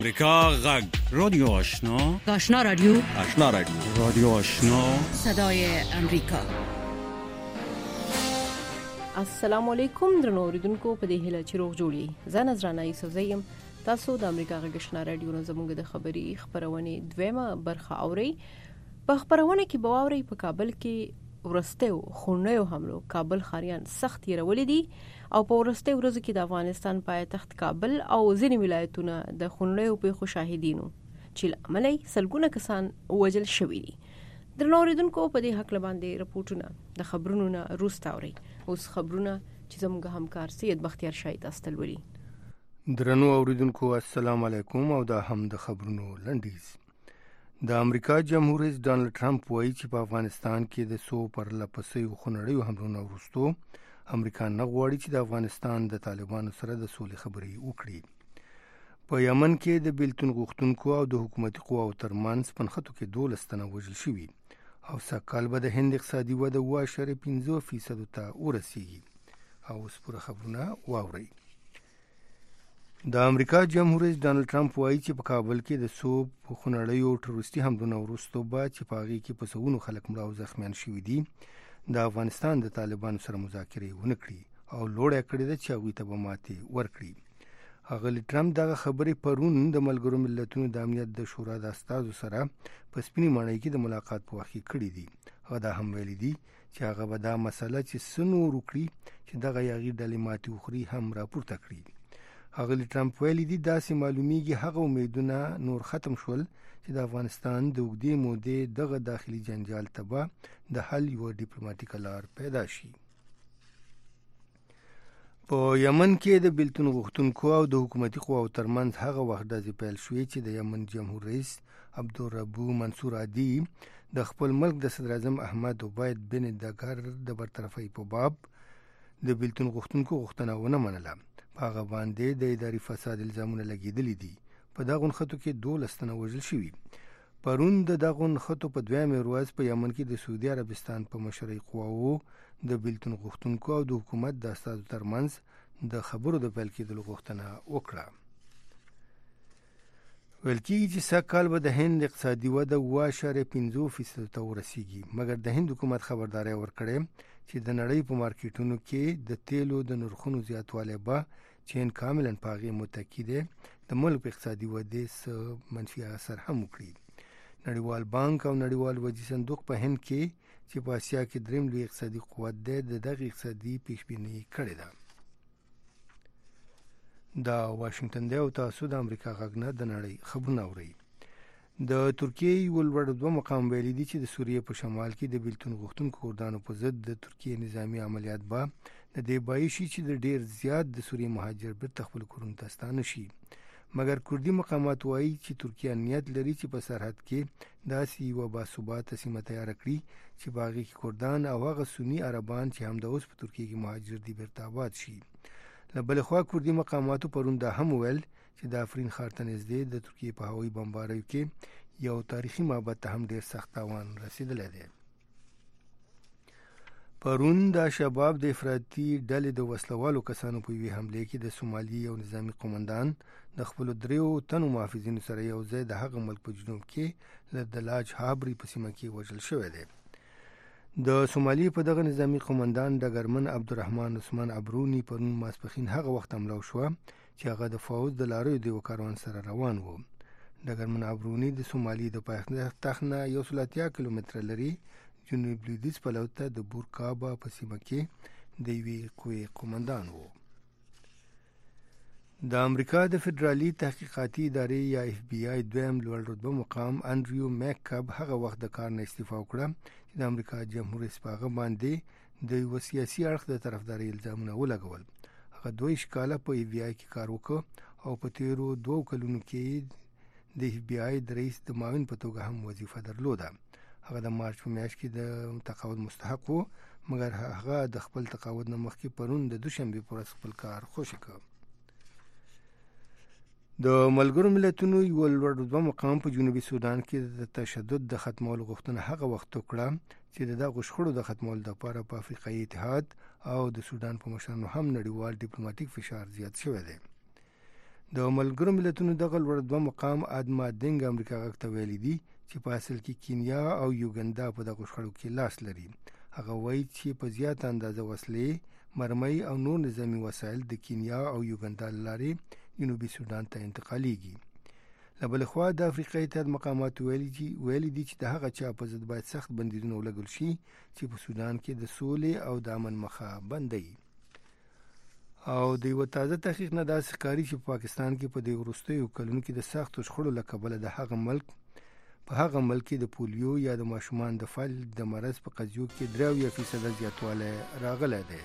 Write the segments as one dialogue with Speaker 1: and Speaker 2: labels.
Speaker 1: امریکا غږ رادیو آشنا
Speaker 2: آشنا رادیو
Speaker 1: رادیو آشنا
Speaker 2: صدای امریکا.
Speaker 3: السلام علیکم درنو اوریدونکو، په دې هیله چې روغ جوړی. زه نظرانه یوسفزیم. تاسو د امریکا غږ آشنا رادیو نه زموږ د خبري خبرونه دویمه برخه اوري. په خبرونه کې بواوري په کابل کې ورستهو خونیو حملو کابل خاریان سخت یې دي او په ورسته ورځ کې د افغانستان پایتخت کابل او ځینې ولایتونه د خونیو په خوشاهدینو چې عملی سلګونه کسان وژل شوي دي. درنو اوریدونکو، په دې حق باندې رپورټونه د خبرونو نه روستاوري. اوس خبرونه چې زموږ همکار سید بختیار شاهد استلوري.
Speaker 4: درنو اوریدونکو، السلام علیکم او دا هم د خبرونو لنډیز. د امریکا جمهور رئیس ډانلډ ټرمپ وایي چې په افغانستان کې د سو پر لپسې خونړیو حملو وروسته امریکا نه غواړي چې د افغانستان د طالبانو سره د سولې خبرې وکړي. په یمن کې د بیلتون غوښتونکو او د حکومتي قواو ترمنځ په نښتو کې 12 تنه وژل شوي او سږکال به د هند اقتصادي وده 7.5% ته ورسیږي. او اوس پوره خبرونه واورئ. د امریکا جمهور رئیس ډانلډ ټرمپ وایي چې په کابل کې د سو په خونړیو ټروریستي حملو وروسته به چې په هغې کې په سوونو خلک مړه او زخمیان شوي دي، د افغانستان د طالبانو سره مذاکرې ونه کړي او لوړه کړې ده چې هغوی ته به ماتې ورکړي. ښاغلي ټرمپ دغه خبرې پرون د ملګرو ملتونو د امنیت د شورا د استازو سره په سپینې ماڼۍ کې د ملاقات په وخت کې کړي دي. هغه دا هم ویلي دي چې هغه به دا مسله چې څه نور وکړي چې دغه یاغي ډلې ماتې وخوري هم راپورته کړي. ښاغلي ټرمپ ویلي دي داسې معلومیږي هغه امیدونه نور ختم شول چې د افغانستان د اوږدې مودې دغه داخلي جنجال ته به د حل یوه ډیپلوماټیکه لار پیدا شي. په یمن کې د بیلتون غوښتونکو او د حکومتي قواو ترمنځ هغه وخت ډزې پیل شوې چې د یمن جمهور رئیس عبدالربو منصور هادي د خپل ملک د صدر اعظم احمد عبید بن دګر د برطرفۍ په باب د بیلتون غوښتونکو غوښتنه ونه منله. په هغه باندې د اداري فساد الزامونه لګېدلي دي. په دغو نښتو کې 12 تنه وژل شوي. پرون د دغو نښتو په دویمې ورځ په یمن کې د سعودي عربستان په مشرۍ قواوو د بیلتون غوښتونکو او د حکومت د استازو ترمنځ د خبرو د پیل کېدلو غوښتنه وکړه. ویل کېږي چې سږکال به د هند اقتصادي وده 7.5% ته ورسیږي، مګر د هند حکومت خبرداری ورکړی چې د نړۍ په مارکیټونو کې د تیلو د نرخونو زیاتوالی به چین کاملا په هغې متکی دی د ملک په اقتصادي ودې څه منفي اثر هم وکړي. نړیوال بانک او نړیوال وجې صندوق په هند کې چې په اسیا کې دریم لوی اقتصادي قوت دی د دغه اقتصادي پیشبیني کړې ده. دا واشنگټن دی او تاسو د امریکا غږ نه د نړۍ خبرونه اورئ. د ترکیې یو لوړ 2 مقام ویلي دي چې د سوریې په شمال کې د بیلتون غوښتونکو کردانو په ضد د ترکیې نظامی عملیات به د دې بایي شي چې د ډیر زیات د سوریې مهاجر بیرته خپل کورونو ته ستانه شي. مګر کردي مقامات وایي چې ترکیه نیت لري چې په سرحد کې داسې یوه باثباته سیمه تیاره کړي چې په هغې کې کردان او هغه سني عربان چې همدا اوس په ترکیې کې مهاجر دي بیرته آباد شي. له بلې خوا کردي مقاماتو پرون دا هم ویل چې د افرین ښار ته نږدې د ترکیې په هوایي بمباریو کې یو تاریخي معبد ته هم ډیر سخت تاوان رسیدلی دی. پرون د شباب د افراطي ډلې د وسلوالو کسانو په یوې حملې کې د سومالي یو نظامي قومندان د خپلو 3 تنو محافظینو سره یو ځای د هغه ملک په جنوب کې د دلاج هابري په سیمه کې وژل شوی دی. د سومالي په دغه نظامي قومندان ډګرمن عبدالرحمن عثمان عبروني پرون ماسپښین هغه وخت حمله وشوه چې هغه د فوج د لاریو د یو کاروان سره روان و. ډګرمن عبروني د سومالي د پایتخت نه 180 کیلومتره لري جنوب لویدیځ پلو ته د بورکابا په سیمه کې د یوې قوې قومندان و. د امریکا د فدرالي تحقیقاتي ادارې یا اف بی آی دویم لوړ رتبه مقام انډریو میککب هغه وخت د کار نه استعفا وکړه چې د امریکا جمهور رئیس په هغه باندې د یوه سیاسي اړخ د طرفدارۍ الزامونه ولګول. هغه 2 کاله په اف بی آی کې کار وکړ او په تیرو 2 کلونو کې د اف بی آی د رئیس د معاون په توګه هم وظیفه درلوده. هغه د مارچ په میاشت کې د تقاعد مستحق و، مګر هغه د خپل تقاعد نه مخکې پرون د دوشنبې په ورځ خپل کار خوشي کړ. د ملګرو ملتونو یو لوړ رتبه مقام په جنوبي سودان کې د تشدد د ختمولو غوښتنه هغه وخت وکړه چې د دغو شخړو د ختمولو لپاره په افریقایي اتحاد او د سودان په مشرانو هم نړیوال ډیپلوماټیک فشار زیات شوی دی. د ملګرو ملتونو دغه لوړ دوه مقام ادما دینګ امریکا غږ ته ویلي دي چې په اصل کې کینیا او یوګندا په دغه شخړو کې لاس لري. هغه وایي چې په زیات اندازه وسلې، مرمۍ او نور نظامي وسایل د کینیا او یوګندا لارې جنوبي سودان ته انتقالیږي. له بلې خوا د افریقا اتحاد مقامات ویلي دي چې د هغه چا په ضد باید سخت بندیزونه ولګول شي چې په سودان کې د سولې او د امن مخه بندوي. او د یو تازه تحقیق نه داسې ښکاري چې په پاکستان کې په دې وروستیو کلونو کې د سختو شخړو له کبله د هغه ملک کې د پولیو یا د ماشومان د فلج د مرض په قضیو کې 3% زیاتوالی راغلی دی.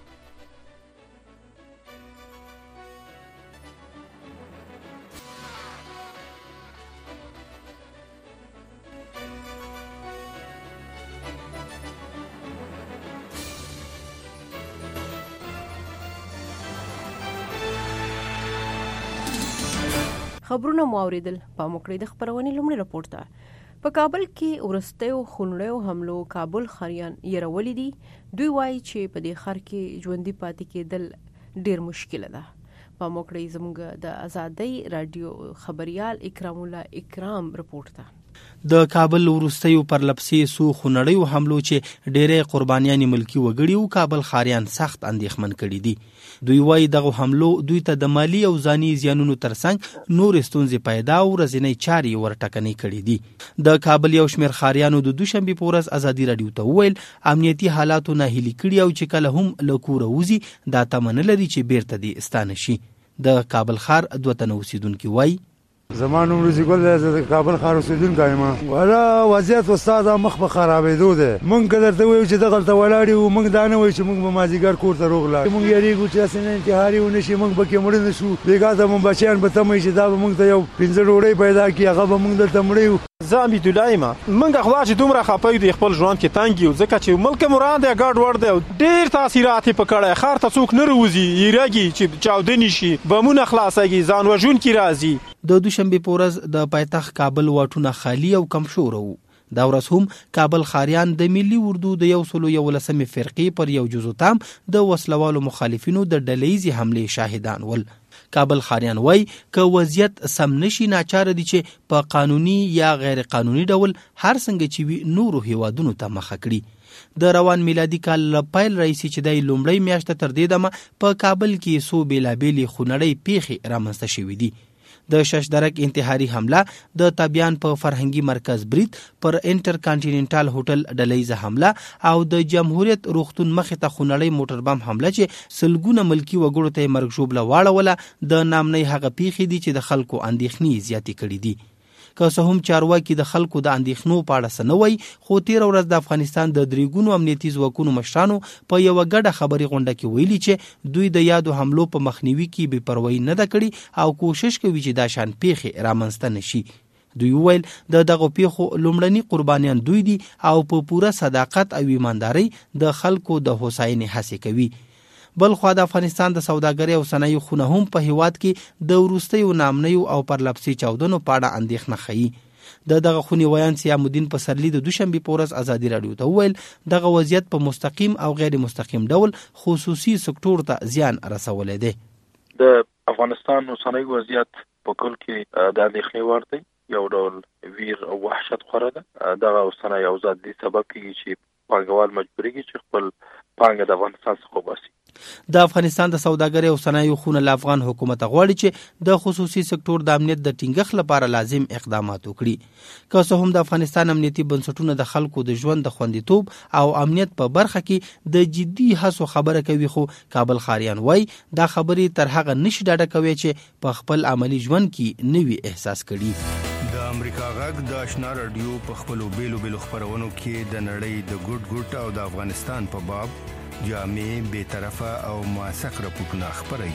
Speaker 3: خبرونه مو اوریدل. په موکړې د خبرونې لومړی راپور ته. په کابل کې ورستیو خونړیو حملو کابل خاریان يرولې دي. دوی وایي چې په دې خر کې ژوندۍ پاتې کېدل ډیر مشکل ده. په موکړې زموږ د ازادۍ رادیو خبريال اکرام الله اکرام راپور ته.
Speaker 5: د کابل ورستیو پر لپسې سو خونړیو حملو چې ډېرې قربانیان ملکی وګړي او کابل خاریان سخت اندېښمن کړي دي. دوی وایي دغه حملو دوی ته د مالی او ځاني زیانونو ترڅنګ نور ستونزې پیدا او ورځنی چارې ورټکنۍ کړي دي. د کابل یو شمېر خاریانو د دوشنبه په ورځ ازادي رادیو ته وویل امنیتي حالاتو نه هلي کړي او چې کله هم له کوره وځي دا تمنه لري چې بیرته دي ستانه شي. د کابل خار دوه تنه اوسیدونکي وایي
Speaker 6: زمانو روزي ګل د کابل خار اوسیدونکی یم. ولا وضعیت استاد مخ په خرابېدو ده. مونږ درته وایو چې دغلته ولاړ یو، مونږ دا نه وایو چې مونږ به مازیګر کور ته روغلا. مونږ یریږو چې اسنه انتحاري ونشي، مونږ به کې مړ نه شو. بیګا ته مونږ بچیان به تمه چې دا به مونږ ته یو 15 ډوړې پیدا کړي، هغه به مونږ دلته مړیو.
Speaker 7: زه امید الله یم. مونږ خو چې دومره خپای دی خپل ژوند کې تنګ یو، ځکه چې ملک مراد یې ګډ وړ دی. ډیر تاثیرات په کړه خار ته څوک نه روزي، یریږي چې چاودنی شي، بمونه خلاصيږي، ځان وژون کی راځي.
Speaker 5: د دوشنبه په ورځ د پایتخت کابل واټونه خالی او کمشور وو. دا ورځ هم کابل خاریان د ملي اردو د 111 فرقې پر یو جزو تام د وسلوالو مخالفینو د ډلېزي حمله شاهدان ول. کابل خاریان وای که وضعیت سم نشي ناچاره دي چې په قانوني یا غیر قانوني ډول هر څنګه چې وي نورو هیوادونو ته مخه کړي. د روان میلادي کال لپایل رئیس چې د لومړی میاشت تر دې دمه په کابل کې سو بیلابېلې خونړۍ پیښې رامنځته شوې دي. د ششدرک انتحاري حمله، د تابعان په فرهنګي مرکز برید پر انټر کانټیننټال هوټل ډلېزه حمله او د جمهوریت روغتون مخې ته خونړۍ موټر بم حمله چې سلګونه ملکی وګړو ته مرګ ژوبله واړوله د نامنۍ هغه پیښې دي چې د خلکو اندېښنې زیاتې کړې دي. که څه هم چارواکي د خلکو د اندېښنو په اړه څه نه وایي، خو تېره ورځ د افغانستان د درېګونو امنیتي ځواکونو مشرانو په یوه ګډه خبري غونډه کې ویلي چې دوی د یادو حملو په مخنیوي کې بې پروایي نه ده کړې او کوشش کوي چې دا شان پیښې رامنځته نه شي. دوی ویل د دغه پیښو لومړني قربانیان دوی دي او په پوره صداقت او ایمانداري د خلکو د هوساینې هڅې کوي. بل خو د افغانستان د سوداګرۍ او صنایع خونه هم په هیواد کې د وروستیو نامنیو او پرلپسې چاودنو په اړه اندېښنه ښیي. دغه خونې ویان سیام الدین پسرلی د دوشنبه په ورځ ازادي رادیو ته وویل دغه وضعیت په مستقیم او غیر مستقیم ډول خصوصي سکتور ته زیان رسولی دی.
Speaker 8: د افغانستان اوسنی وضعیت په کل کې د اندېښنې وړ دی. یو ډول ویر او وحشت خوره ده. دغه اوسنی اوضاع دې سبب کېږي چې پانګوال مجبورېږي چې خپل پانګه د افغانستان څخه وباسي.
Speaker 5: د افغانستان د سوداګرۍ او صنایعو خونه له افغان حکومت غواړي چې د خصوصي سکتور د امنیت د ټینګښت لپاره لازم اقدامات وکړي. که څه هم د افغانستان امنیتي بنسټونه د خلکو د ژوند د خوندیتوب او امنیت په برخه کې د جدي هڅو خبره کوي، خو کابل خاریان وای دا خبرې تر هغه نشي ډاډه کوي چې په خپل عملی ژوند کې نوي احساس کړي.
Speaker 4: د امریکا غږ د آشنا رادیو په خپلو بیلو خبرونو کې د نړۍ د ګډ او د افغانستان په باب جامع، بی‌طرفه او موثق راپورټونه خپروي.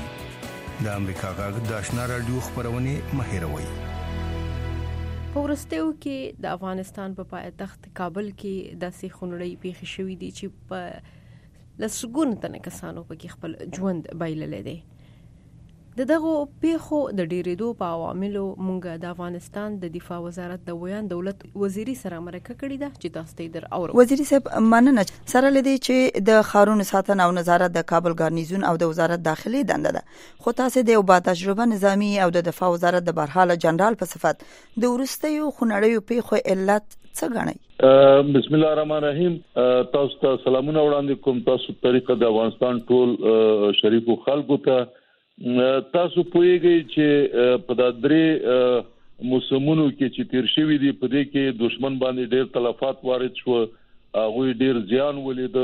Speaker 4: د امریکا غږ د آشنا رادیو خبرونه مه هېروئ.
Speaker 3: په وروستیو کې د افغانستان په پایتخت کابل کې داسې خونړۍ پیښې شوې دي چې په لسګونو تنه کسانو پکې خپل ژوند بایللی دی. دغه پیښو د ډیریدو په عواملو مونږ د افغانستان د دفاع وزارت د ویان دولت وزیری سره مرکه کړې ده چې تاسو ته در اورو.
Speaker 9: وزیری صاحب مننه. سره لدی چې د خارونو ساتنه او نظارت د کابل ګارنیزون او د وزارت داخلي دنده ده، خو تاسو د یو با تجربه نظامی او د دفاع وزارت د برحاله جنرال په صفت د ورستیو خنړیو پیښو علت څه غنئ؟
Speaker 10: بسم الله الرحمن الرحیم. تاسو ته سلامونه وړاندې کوم. تاسو طریقه د افغانستان ټول شریفو خلکو ته تاسو پوهیږئ چې په د درې موسمونو کې چې تیر شوی دی په دې کې دشمن باندې ډېر تلفات وارد شو، هغه ډېر زیان ولید،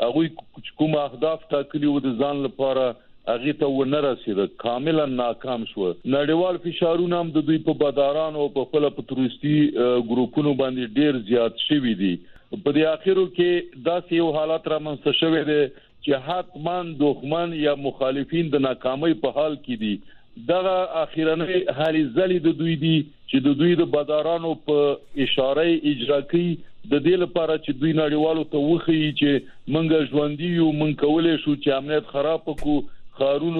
Speaker 10: هغه کوم اهداف ټاکلي و د ځان لپاره هغه ته ونه رسید، کاملا ناکام شو. نړیوال فشارونه هم د دوی په بادارانو او په خپل پتروستي ګروپونو باندې ډېر زیات شوی دي. په دې اخرو کې داسې یو حالت رامنځته شوی دی چې حتمان دښمن یا مخالفین د ناکامۍ په حال کې دي. دغه اخیرنۍ حالي ځلې د دوی دي چې د دوی د بادارانو په اشاره اجرا کوي د دې لپاره چې دوی نړیوالو ته وښیي چې موږ ژوندي یو، موږ کولای شو چې امنیت خراب کړو، خارونو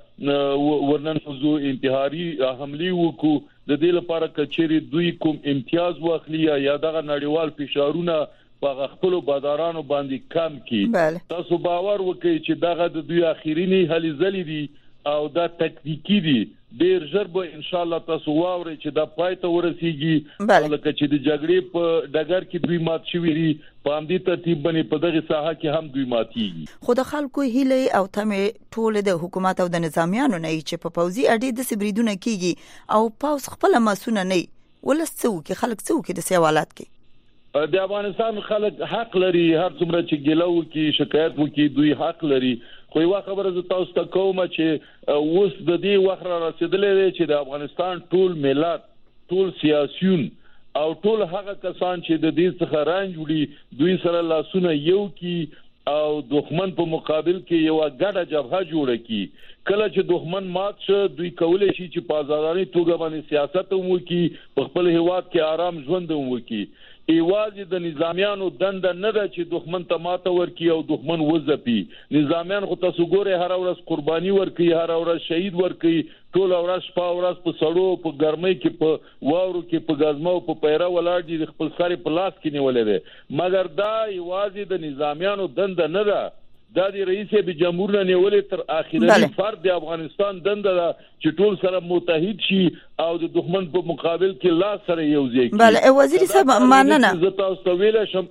Speaker 10: ته ورننوزو، انتحاري حملې وکړو. د دې لپاره کچېرې دوی کوم امتیاز واخلي یا دغه نړیوال فشارونه په خپل بادارانو باندې کم کی. تاسو باور وکړئ چې دغه د دوی اخیرینی هلي ځلې دي او دا تکتیکی دي. ډیر ژر به ان شاء الله تاسو واورئ چې دا پای ته ورسیږي، لکه چې د جګړې په ډګر کې دوی مات شوي دي، په همدې ترتیب باندې په دغه ساحه کې هم دوی ماتيږي.
Speaker 9: خو د خلکو هیله او تمه ټول د حکومت او د نظامیانو نه چې په پوځي اډې د سبریدونه کیږي او پاوس خپل مسونه نه ولستو کې خلک څو کې د سیوالات کې
Speaker 10: د افغانستان خلک حق لري، هر څومره چې ګلو کې شکایت وکړي دوی حق لري. خو یو خبره زه تاسو ته کوم چې اوس د دې وخت را رسیدلې دی چې د افغانستان ټول ملت، ټول سیاسيون او ټول هغه کسان چې د دې څخه رنج وړي دوی سره لاسونه یو کی او دښمن په مقابل کې یو ګډه جبهه جوړه کی. کله چې دښمن مات شي دوی کولای شي چې په آزادانه توګه باندې سیاست وکړي، په خپل هیواد کې آرام ژوند وکړي. ایوازې د نظامیانو دنده نه ده چې دښمن ته ماته ورکړي او دښمن وځپي. نظامیان خو تاسو ګورئ هر ورځ قرباني ورکړي، هر ورځ شهید ورکړي، ټول ورځ شپه ورځ په سړو، په ګرمۍ کې، په واورو کې، په غزمو، په پیره ولاړ دي، خپل ساري په لاس کې نیولې ده. مګر دا ایوازې د نظامیانو دنده نه ده، دا د رئیس جمهور نه نیولې تر اخیری فرد د افغانستان دنده ده چې ټول سره متحد شي او د دښمن په مقابل کې لاس سره یو ځای کړي.
Speaker 9: بله وزیر صاحب مننه.
Speaker 10: زه تاسو ته ویل شم.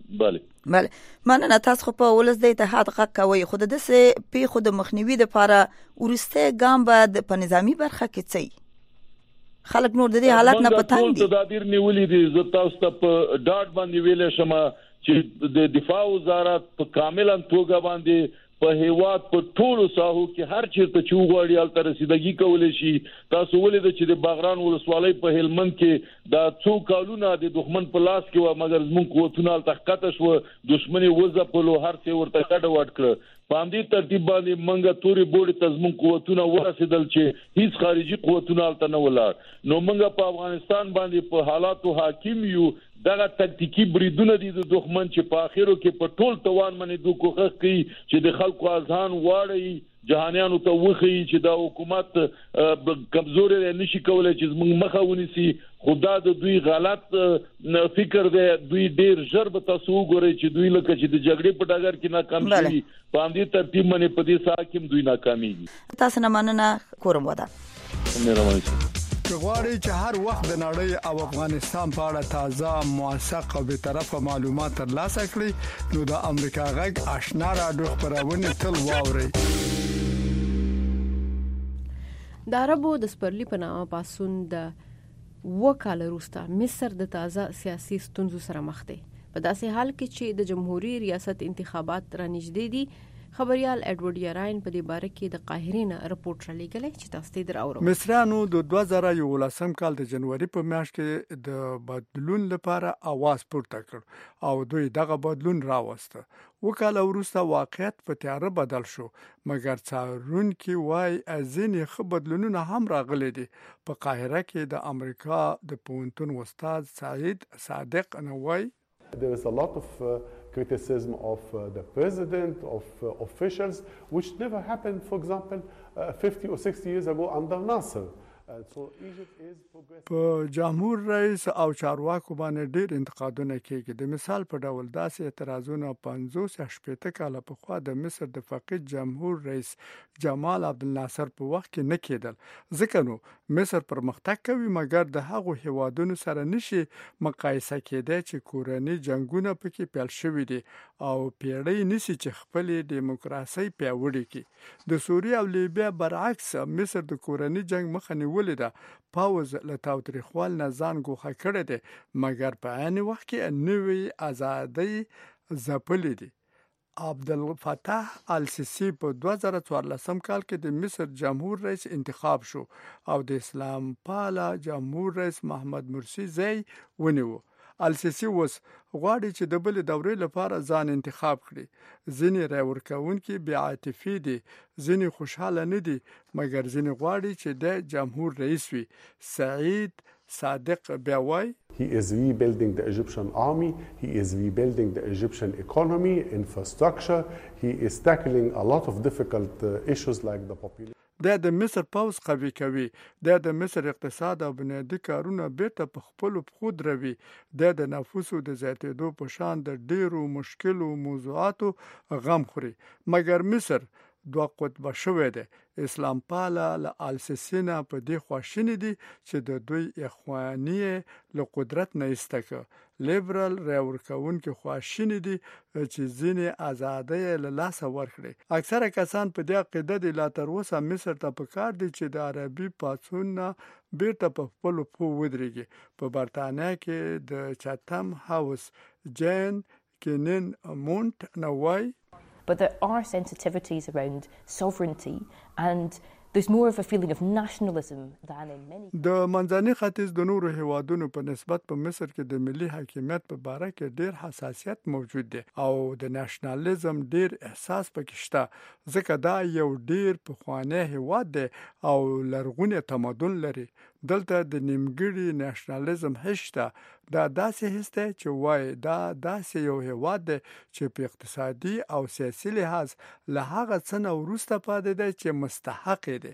Speaker 9: بله مننه. تاسو په ولس د اتحاد حق کوي، خو د دسه پیښو د مخنیوي لپاره ورسته ګام بعد په نظامی برخه کې څه خلک نور د دې حالت نه پتان دي.
Speaker 10: تدابیر نیولې دي. زه تاسو ته په ډاټ باندې ویل شم چې د دفاع وزارت په کاملا توګه باندې په هیواد په ټولو ساحو کې هر چیرته چې وغواړي هلته رسیدګي کولی شي. تاسو ولید چې د باغران ولسوالۍ په هلمند کې دا څو کالونه د دښمن په لاس کې و، مګر زموږ قوتونه هلته ښکته شو، دښمن یې وځپلو، هر څه ورته کډه وډ کړه. په همدې ترتیب باندې موږ تورې بوړې ته زموږ قوتونه ورسېدل چې هیڅ خارجي قوتونه هلته نه ولاړ. نو موږ په افغانستان باندې په حالاتو حاکم یو. دغه تکتیکی بریدونه دي د دښمن چې په اخرو کې په ټول توان باندې دوی کوښښ کوي چې د خلکو اذهان واړي، جهانیانو ته وښیي چې دا حکومت کمزوري نشي کولای چې زموږ مخه ونیسي. خدا د دوی غلط فکر دی. دوی ډیر ژر به تاسو وګورئ چې دوی لکه چې د جګړې په ډګر کې ناکام شي، په همدې ترتیب باندې په دې ساحه کې دوی ناکامیږي.
Speaker 9: تاسو نه مننه. کورم ودا
Speaker 10: مهرباني.
Speaker 11: که غواړئ چې هر وخت د نړۍ او افغانستان په اړه تازه، موثق او بی‌طرفه معلومات ترلاسه کړئ نو د امریکا غږ آشنا رادیو خبرونه تل واورئ.
Speaker 3: د عربو د سپرلی په نامه پاسون د وکاله روستا مصر د تازه سیاسي ستونزو سره مخ دی. په داسې حال کې چې د جمهوریت ریاست انتخابات را نږدې دي. خبريال اډوارډ یاراین په دې باره کې د قاهرې نه رپورټ را لېږلی چې تاسو ته در اورو.
Speaker 11: مصریانو د 2011 کال د جنوري په میاشت کې د بدلون لپاره आवाज پورته کړ او دوی دغه بدلون راوسته. وکاله وروسته واقعیت په تیاره بدل شو، مګر څارونکي وایي ځینې ښه بدلونونه هم راغلي دي. په قاهره کې د امریکا د پوهنتون استاد سعید صادق نووي
Speaker 12: There is a lot of criticism of the president, of officials, which never happened, for example, 50 or 60 years ago under Nasser.
Speaker 11: په جمهور رئیس او چارواکو باندې ډېر انتقادونه کېږي. د مثال په ډول داسې اعتراضونه 50 کاله پخوا د مصر د فقید جمهور رئیس جمال عبدالناصر په وخت کې نه کېدل. ځکه نو مصر پرمختګ کوي مګر د هغو هیوادونو سره نشي مقایسه کېدای چې کورني جنگونه پکې پیل شوي دي او پیړۍ نسی چې خپلې دیموکراسي پیاوړې کړي. د سوریه او لیبیا برعکس مصر د کورني جنگ مخه نیولې ده. پاوز له تاوتریخوال نه ځان ګوښه کړی دی مګر په عین وخت کې نوې ازادۍ ځپلې دي. عبدالفتاح السیسی په 2014 کال کې د مصر جمهور رئیس انتخاب شو او د اسلام پاله جمهور رئیس محمد مرسی ځای ونیو. السیسی اوس غواړي چې د بلې دورې لپاره ځان انتخاب کړي. ځینې رای ورکوونکي بې عاطفي دي، ځینې خوشحاله نه دي مګر ځینې غواړي چې د جمهور رئیس وي. سعید صادق بیا وایي
Speaker 12: He is rebuilding the Egyptian army. He is rebuilding the Egyptian economy, infrastructure. He is tackling a lot of difficult issues like the population.
Speaker 11: د مصر پوز قوي کوي. د مصر اقتصاد او بنیادی کارونه بیرته په خپل پخو دروي. د نفوسو د زیاتېدو په شان د ډیرو مشکلو موضوعاتو غم خوري. مګر مصر دوه قطبه شوې ده. اسلام پاله له السیسینا په دې خواشینی دي چې د دوی اخوانی له قدرت نه ایستکه. لیبرال رای ورکوونکي خواشینی دي چې ځینې ازادۍ له لاسه ورکړي. اکثره کسان په دې عقیده دي لا تر اوسه مصر ته پکار دي چې د عربي پاڅون نه بیرته په خپلو پښو ودرېږي. په برتانیا کې د چاتم هاوس جین کینن مونټ نوای
Speaker 13: But there are sensitivities around sovereignty and there's more of a feeling of nationalism than in many.
Speaker 11: د منځني ختیځ د نورو هیوادونو په نسبت په مصر کې د ملي حاکمیت په باره کې ډیر حساسیت موجود دی او د نېشنلزم ډیر احساس پکې شته. ځکه دا یو ډیر پخوانی هیواد دی او لرغونی تمدن لري. دلته د نیمګړي نېشنلزم هشته. دا داسې هسته چې وای دا داسې یو هیواد دی چې په اقتصادي او سیاسي لحاظ له هغه څه نه وروسته پاتې دی چې مستحق دی.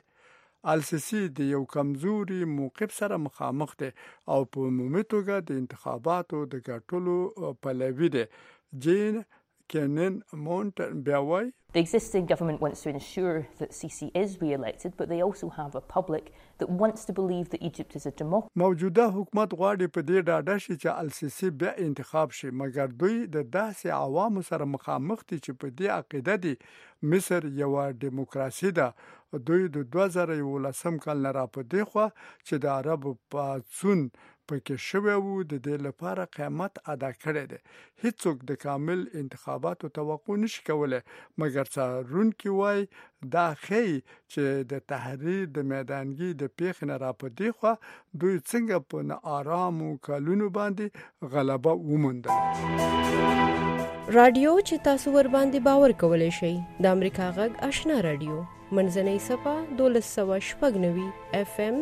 Speaker 11: السیسی د یو کمزوري موقف سره مخامخ دی او په عمومي توګه د انتخاباتو د ګټلو پلوي دی. جین کینن مونټ بیا وایي
Speaker 13: The existing government wants to ensure that Sisi is re-elected, but they also have a public that wants to believe that Egypt is a democracy.
Speaker 11: موجوده حکومت غواړي په دې ډاډه شي چې السیسی بیا انتخاب شي مګر دوی د داسې عوامو سره مخامخ دي چې په دې عقیده دي مصر یو دیموکراسي ده. دوی د 2011 کال نه را پدې خو چې د عربو پاڅون پکې شوی وو د دې لپاره قیمت ادا کړی دی. هیڅوک د کامل انتخاباتو توقع نشي کولای مګر څارونکي وایي دا ښیي چې د تحریر د میدانګي د پیښې نه را پدې خو دوی څنګه په ناارامو کلونو باندې غلبه وموندل.
Speaker 3: رادیو چې تاسو ور باندې باور کولای شئ د امریکا غږ آشنا رادیو منځنۍ صفه 1290 FM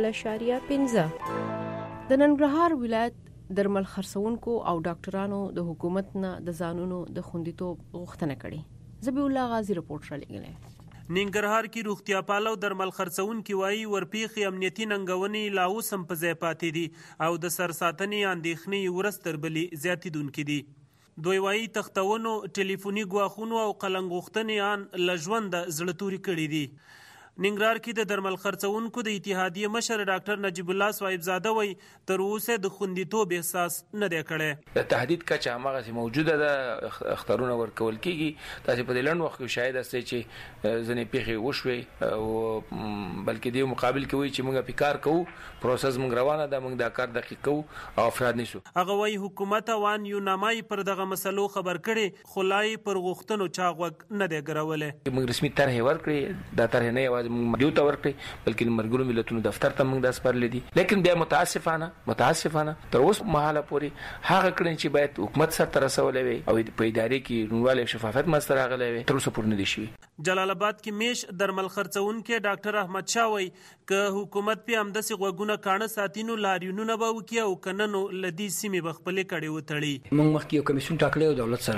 Speaker 3: 0.15 د ننګرهار ولایت درمل خرڅونکو او ډاکټرانو د حکومت نه د ځانونو د خوندیتوب غوښتنه کړې. ذبیح الله غازی رپورټ را لګلې.
Speaker 14: ننګرهار کې روغتیا پالو درمل خرڅونکي وایي ورپیخي امنیتي ننګونې لا اوس هم په ځای پاتې دي او د سرساتنې اندېښنې ورځ تر بلې زیاتېدونکې دي. دوی وایي تختونو ټلیفوني ګواښونو او قلنګ غوښتنې ان له ژونده زړه توري کړي دي. ننګرهار کې د درمل خرڅونکو د اتحادیې مشر ډاکټر نجیب الله صاحبزاده وایي تر اوسه د خوندیتوب احساس نه دی کړی.
Speaker 15: د تهدید کچه هماغسې موجوده ده. اخترونه ورکول کېږي. تاسې په دې لنډ وخت کې شاید هستئ چې ځینې پیښې وشوې او بلکې دې مقابل کې وایي چې موږ پې کار کوو، پروسس موږ روانه ده، موږ دا کار دقیق کوو او افراد نیسو.
Speaker 14: هغه وایي حکومت وان یو نامه پر دغه مسلو خبر کړي خو لا یې پر غوښتنو چا غوږ نه دی ګرولی.
Speaker 15: موږ رسمي طرحې ورکړې. دا طرحې نه یوازې موږ مډیو ته ورکړې بلکې د ملګرو ملتونو دفتر ته موږ دا سپارلي دي. لیکن بیا متاسفانه تر اوس مهاله پورې هغه کړنې چې باید حکومت سرته رسولی وي او په ادارې کې روڼوالی او شفافیت منځته راغلی وي تر اوسه پورې نه دي شوي.
Speaker 14: جلال آباد کې میش درمل خرڅونکي ډاکټر احمد شاه وایي که حکومت په همداسې غوږونه کاڼه ساتي نو لاریونونه به وکړي او که نه نو له دې سیمې به خپلې کړې وتړي.
Speaker 16: موږ مخکې یو کمیسیون ټاکلی و دولت سره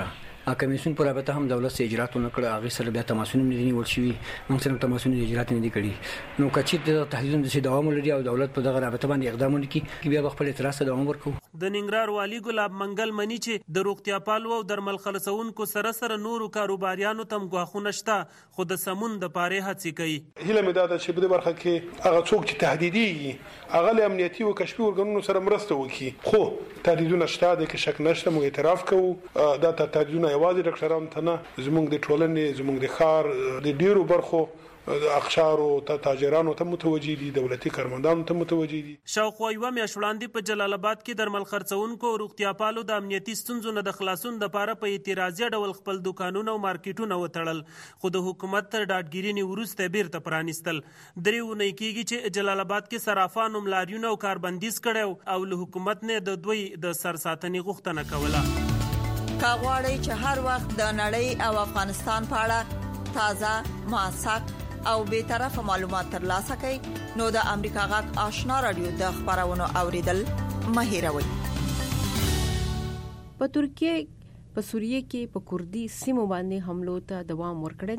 Speaker 16: کمیسیون پر رابطه هم دولت سره اجرات نکړ هغه سره بیا تماسونه نه نیول شوی موږ سره تماسونه اجرات نه دي کړی نو کچې د تحلیلونو د دوام لري او دولت په دغه رابطه باندې اقدامونه کوي بیا خپل اعتراض ته دوام ورکو.
Speaker 14: د ننګرهار والی ګلاب منګل منی چې د روغتیا پالو او درمل خلاصونکو سره سره نورو کاروباریانو تم غواخونه شته خو د سمون د پاره هڅې کوي.
Speaker 17: هیله مې ده چې په دې برخه کې هغه څوک چې تهدیدي هغه له امنیتي او کشفي ارګانونو سره مرسته وکړي خو تهدیدونه شته د کې شک نشته موږ اعتراف کوو دا تهدیدونه یوازې ډاکټرانو ته نه زموږ د ټولنې زموږ د ښار د ډیرو برخو اقشارو ته تاجرانو ته متوجي دي دولتي کارمندانو ته متوجي دي.
Speaker 14: شاوخوا یو میاشت وړاندې په جلال آباد کې درمل خرڅونکو او روغتیا پالو د امنیتي ستونزو نه د خلاصون لپاره په اعتراضي ډول خپل دکانونه او مارکیټونه وتړل خو د حکومت تر ډاډګیري وروسته بیرته پرانیستل. درې ونې کېږي چې جلال آباد کې صرافانو ملاریونه او کاربندیز کړو او له حکومت نه د دوی د سرساتنې غوښتنه کوله.
Speaker 9: کاغواړي چې هر وخت د نړۍ او افغانستان په اړه تازه موثق او به طرفه معلومات ترلاسه کړئ نو د امریکا غږ آشنا رادیو د خبرونو اوریدل مهیروي.
Speaker 3: په ترکیه په سوریه کې په کوردي سیمو باندې حملو ته دوام ورکړی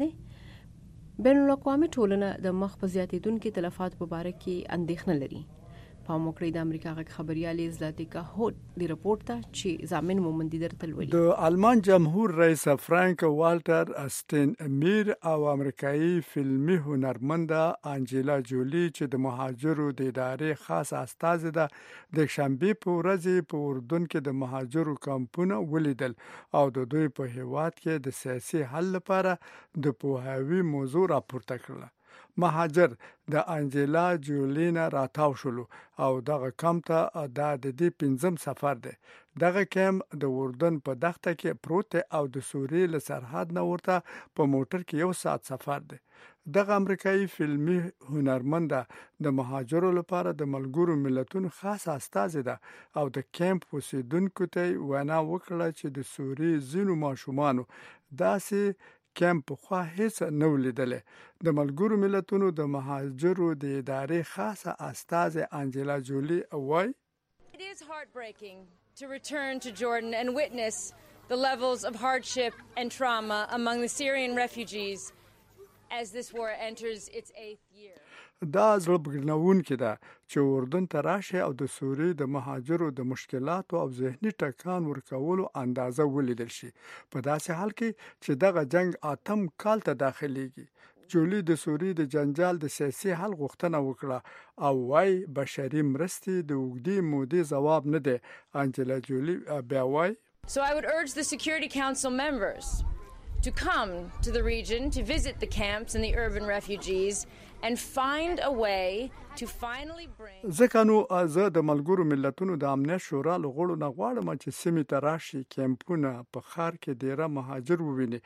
Speaker 3: دی. بین الاقوامي ټولنه د مخ په زیاتېدونکو تلفات په اړه کې اندېښنه لري. په موکړې د امریکا غږ خبريالي زلاتیکا هوت دی رپورت ته چې ضامن مومندي درته ولولي.
Speaker 11: د آلمان جمهور رئیس فرانک والټر اسټین میر او امریکایي فلمي هنرمنده انجیلا جولی چې د مهاجرو د ادارې خاص استازي ده د شنبه په ورځ په اردن کې د مهاجرو کمپونه ولیدل او د دوی په هیواد کې د سیاسي حل لپاره د پوهاوی موضوع راپورته کړل. مهاجر د انجیلا جولینا راتاو شلو او دغه کمپ ته د دې پنځم سفر دی. دغه کمپ د اردن په دښته کې پروت او د سوریې له سرحد نه ورته په موټر کې 1 ساعت سفر دی. دغه امریکایي فلمي هنرمنده د مهاجرو لپاره د ملګرو ملتونو خاص استازي ده او د کمپ اوسیدونکو ته وینا وکړه چې د سوریې ځینو ماشومانو داسې کمپ خو هیڅ نه ولیدلې. د ملګرو ملتونو د مهاجرو د ادارې خاصه استاذ انجیلا جولی وایي
Speaker 18: It is heartbreaking to return to Jordan and witness the levels of hardship and trauma among the Syrian refugees as this war enters its 8th year.
Speaker 11: دا زړه بګرنونکې ده چې اردن ته راشي او د سوریې د مهاجرو د مشکلاتو او ذهني ټکان ورکولو اندازه ولیدل شي په داسې حال کې چې دغه جنگ 8م کال ته داخليږي. جولی د سوریې د جنجال د سیاسي حل غوښتنه وکړه او وايي بشري مرستې د وګړي مودې ځواب نه دی. انجیلا جولی بیا وايي
Speaker 18: So I would urge the Security Council members to come to the region to visit the camps and the urban refugees and find a way to finally bring
Speaker 11: ځکه نو زه د ملګرو ملتونو د امنیت شورا له غړو نه غواړم چې سیمې ته راشي کمپونه په ښار کې ډیره مهاجر وویني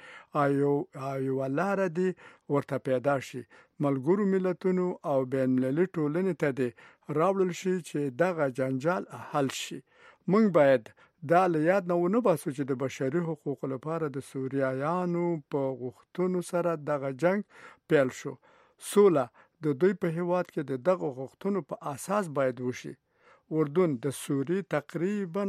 Speaker 11: ایو لاره دی ورته پیدا شي. ملګرو ملتونو او بین المللي ټولنې ته دی راوړل شي چې دغه جنجال حل شي. موږ باید دا له یاد نه ونه باسو چې د بشري حقوقو لپاره د سوریایانو په غوښتنو سره دغه جنگ پیل شو. سوله د دوی په هیواد کې د دغه غوښتنو په اساس باید وشي. اردن د سوریې تقریبا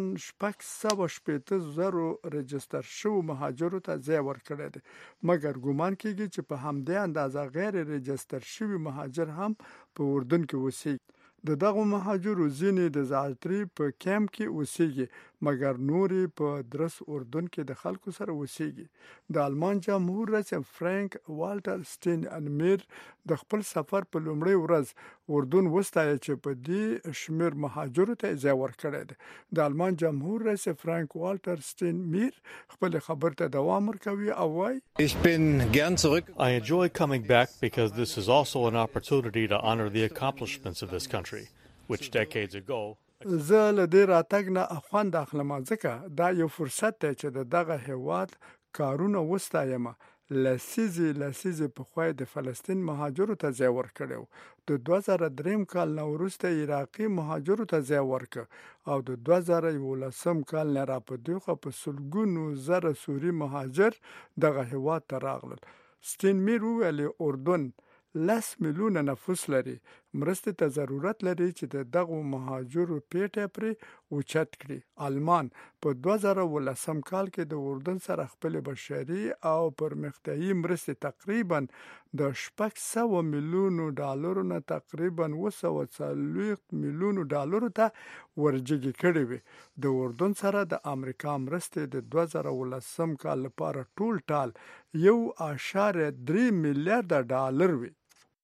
Speaker 11: 680,000 رجستر شو مهاجرو ته ځای ورکړی دی مګر ګومان کیږي چې په همدې اندازه غیر رجستر شوي مهاجر هم په اردن کې اوسېږي. د دغه مهاجرو ځینې د زعتري په کمپ کې اوسېږي مګر نورې په درس اردن کې د خلکو سره اوسېږي. د آلمان جمهور رئیس فرانک والټر سټین میر د خپل سفر په لومړۍ ورځ اردن وستایي چې په دې شمیر مهاجرو ته ځای ورکړی دی. د آلمان جمهور رئیس فرانک والټر سټین میر خپل خبر ته دوام ورکوي او وايي
Speaker 19: I enjoy coming back because this is also an opportunity to honor the accomplishments of this country, which decades ago
Speaker 11: زه له دې راتګ نه خوند اخلم ځکه دا یو فرصت دی چې دغه هیواد کارونه وستایم. لسیزې په خوای د فلسطین مهاجرو ته ځای ورکړو. د 2003 کال نه وروسته عراقي مهاجرو ته ځای ورکړ او د 2011 کال نه را په دوخه په سلګونو زره سوري مهاجر دغه هیواد ته راغلل. سټین میر ویلي اردن 10 میلیونه نفوس لري مرستې ته ضرورت لري چې د دغو مهاجرو پیټه پرې اوچت کړي. آلمان په 2018 کال کې د اردن سره خپل بشري او پرمختیایي مرستې تقریبا د 600 میلیونو ډالرو نه تقریبا 240 میلیونو ډالرو ته ورجګي کړي وي. د اردن سره د امریکا مرستې د 2018 کال لپاره ټول ټال 1.3 میلیارډ ډالر وي.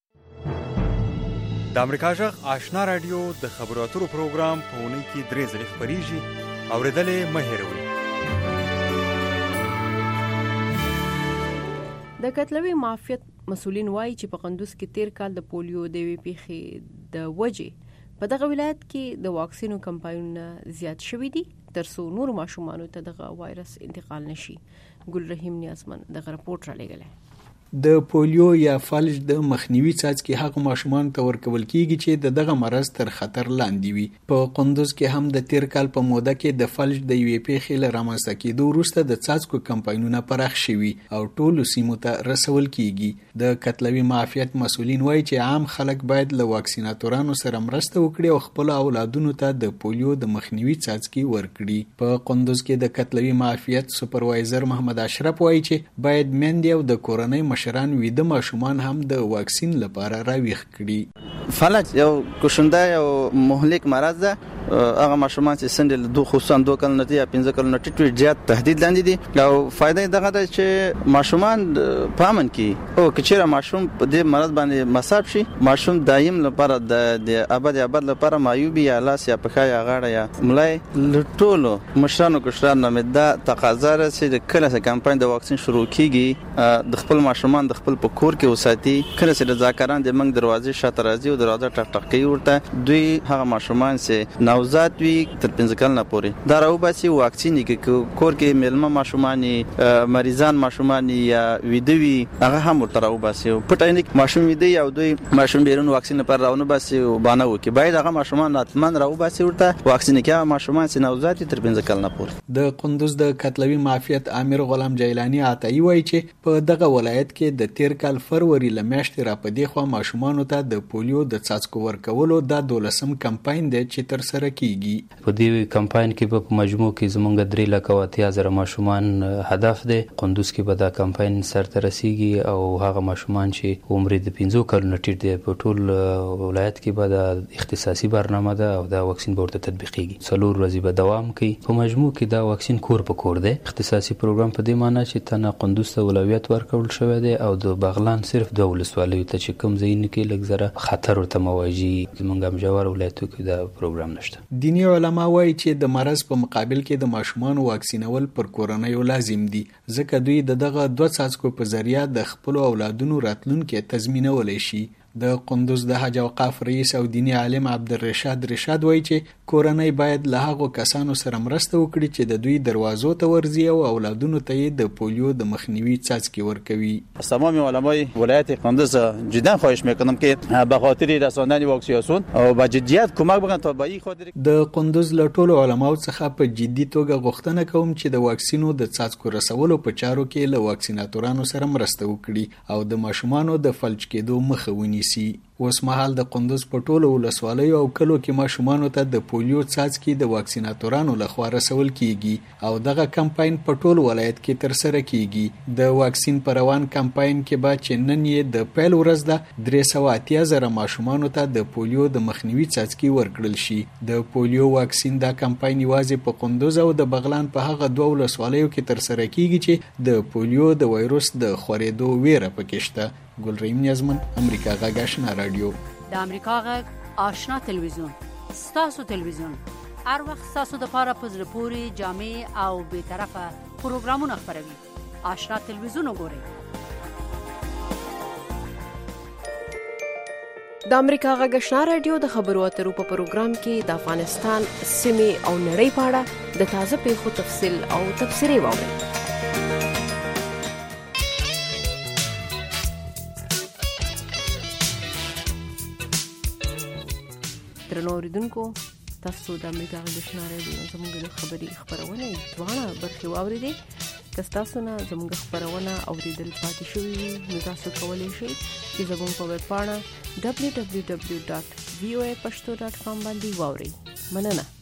Speaker 1: د امریکا جغ آشنا رادیو د خبرو اترو پروګرام په اونۍ کې 3 ځله خبريږي. اوریدلې مه هېروئ.
Speaker 3: د کتلوي معافیت مسولین وایي چې په قندوز کې تیر کال د پولیو د وی پیښې د وجې په دغه ولایت کې د واکسینو کمپاینونه زیات شوي دي ترڅو نور ماشومانو ته دغه وایرس انتقال نشي. ګل رحیم نیازمن دغه رپورټ را لګلای.
Speaker 5: د پولیو یا فلج د مخنیوي څاڅکي هغه ماشومان ته ورکول کیږي چې دغه مرض تر خطر لاندې وي. په قندوز کې هم د تیر کال په موده کې د فلج د یوې پیښې له رامنځته کېدو وروسته د څاڅکو کمپاینونه پراخ شوي او ټولو سیمو ته رسول کیږي. د کتلوي معافیت مسولین وایي چې عام خلک باید له واکسیناتورانو سره مرسته وکړي او خپل اولادونو ته د پولیو د مخنیوي څاڅکي ورکړي. په قندوز کې د کتلوي معافیت سپروایزر محمد اشرف وایي چې باید میندې او د کورنۍ مشران ویده ماشومان هم د واکسین لپاره راویښ کړي.
Speaker 20: فلج یو کوشنده یو مهلک مرض ده. هغه ماشومان چې سند له خصوصا 2 کال نه یا 15 کال نه ټیټ زیات تهدید لاندې دي او فائدې دغه ده چې ماشومان پامن کی او کچېره ماشوم په دې مرض باندې مصاب شي ماشوم دایم لپاره د ابد لپاره معیوب یا لاس یا پخا یا غاړه یا ملای لټولو مشرانو کوشرانو مده تقاضا رسي د کله څخه کمپاین د واکسین شروع کیږي د خپل ماشومان د خپل په کور کې وساتي. کله چې د ځاکران د منګ دروازې شاته راځي او دروازه ټک ټک کوي ورته دوی هغه ماشومان چې نوزاد وي تر 15 کال نه پورې دا راو باسي واکسین کې کور کې ملما ماشومانی مریضان ماشومانی یا ویدوی هغه هم ورته راو باسي پټاینک ماشوم ویدي او دوی ماشوم بیرون واکسین پر راونه باسي او باندې وکي باید هغه ماشومان اتمن راو باسي ورته واکسین کې ماشومان چې نوزاد تر 15 کال نه پورې.
Speaker 5: د قندوز د کتلوي معافیت امیر غلام جیلانی عطایی وایي چې په دغه ولایت کې د تیر کال فروری لمشت را پدې خو ماشومان ته د پولیو د څاڅکو ورکولو د 12م کمپاین دی چې تر سره کیږي.
Speaker 21: په دې کمپاین کې په مجموع کې زمونږ 3,80,000 ماشومان هدف دی. قندوز کې به دا کمپاین سره رسیږي او هغه ماشومان چې عمر د 15 کلونو ټیټ دی په ټول ولایت کې به د اختصاصي برنامه ده او دا واکسین به ورته تطبیقیږي. 4 ورځې به دوام کوي. په مجموع کې دا واکسین کور په کور دی. اختصاصي پروګرام په دې معنی چې تنه قندوز ته ولایت ورکول شوی دی او د بغلان صرف 2 ولسوالیو ته چې کوم ځای نه کې لږ زره خطر ورته مواجه زمونږ هم جوار ولایتو کې دا پروګرام نشته.
Speaker 5: دینی علما وایي چې د مرض په مقابل کې د ماشومان واکسینول پر کورنۍ لازم دي ځکه دوی دغه 2 څاڅکو په ذریعہ د خپل اولادونو راتلونکي تضمینولای شي. د قندوز د حج اوقاف رئیس او دینی عالم عبدالرشاد رشاد وایي چې کورنۍ باید له هغو کسانو سره مرسته وکړي چې د دوی دروازو ته ورځي او اولادونو ته د پولیو د مخنیوي څاڅکي ورکوي.
Speaker 20: تمام علمای ولایت قندوز جدا خواهش میکنم که به خاطر رساندن واکسیناسیون او با جدیت کمک بکنن تا به این خاطر
Speaker 5: د قندوز له ټولو علماو څخه په جدي توګه غوښتنه کوم چې د واکسینو د څاڅکو رسولو په چارو کې له واکسیناتورانو سره مرسته وکړي او د ماشومانو د فلج کېدو مخه ونیسي. اوس مهال د قندوز په ټولو ولسوالیو او کلو کې ماشومانو ته د پولیو څاڅکي د واکسیناتورانو لخوا رسول کیږي او دغه کمپاین په ټول ولایت کې تر سره کیږي. د واکسین پر روان کمپاین کې به چې نن یې د پیل ورځ ده 380,000 ماشومانو ته د پولیو د مخنیوي څاڅکي ورکړل شي. د پولیو واکسین دا کمپاین یوازې په قندوز او د بغلان په هغه 2 ولسوالیو کې تر سره کیږي چې د پولیو د وایروس د خورېدو ویره پکې شته. ګل رحیم نیازمن امریکا غږ آشنا رادیو.
Speaker 2: د امریکا غږ آشنا تلویزیون ستاسو تلویزیون هر وخت ستاسو د لپاره په زړه پورې جامع او به طرفه پروګرامونه خپروي. آشنا تلویزیون وګورئ.
Speaker 3: د امریکا غږ آشنا رادیو د خبرو اترو په پروګرام کې د افغانستان سیمې او نړۍ په اړه د تازه پیښو تفصیل او تبصرې واورئ. درنو اوریدونکو تاسو د امریکا غږ آشنا رادیو زموږ د خبري خبرونه دواړه برخې واوریدې. که تاسو نه زموږ خبرونه اوریدل پاتې شوي وي نو تاسو کولی شئ چې زموږ په ویب پاڼه www.voapashto.com باندې واورئ. مننه.